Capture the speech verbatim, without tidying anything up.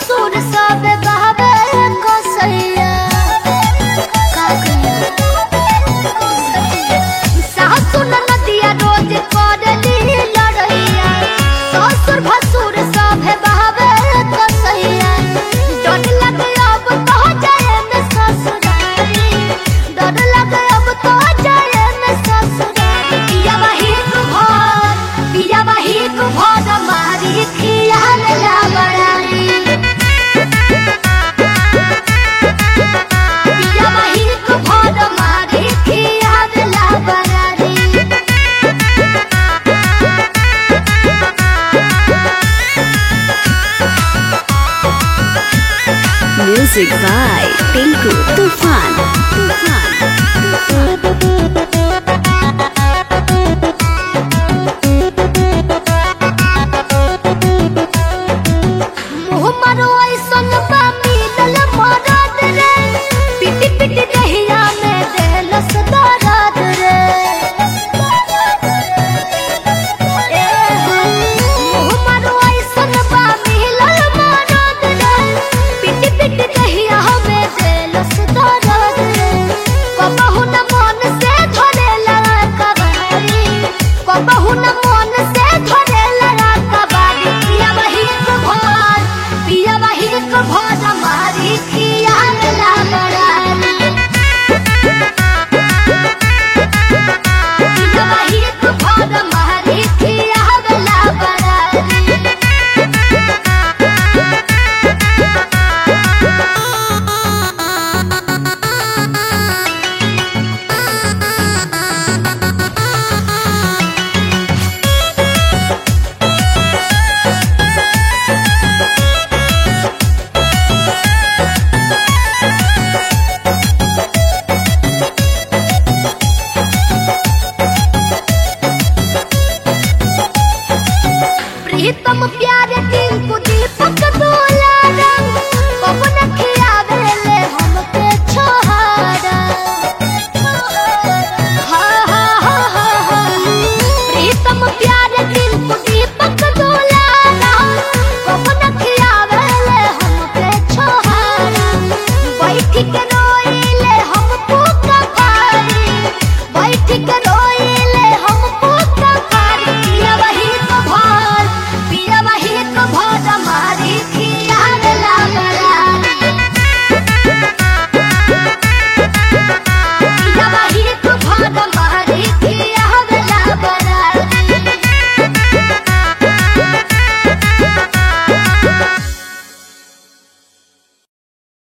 भसुर सब बहावे कसैया का सासु नदिया रोज करली लड़ैया ससुर भसुर सब बहावे कसैया डर लगे अब तो जाए में ससुरारी डर लगे अब तो जाए में ससुरारी पिया वही घर पिया वही घर मारी खियाल ला बड़ारी पिया वही घर मारी खियाल ला बड़ारी Music by Tinku Tufan. Tufan. मुँह मारो ऐसन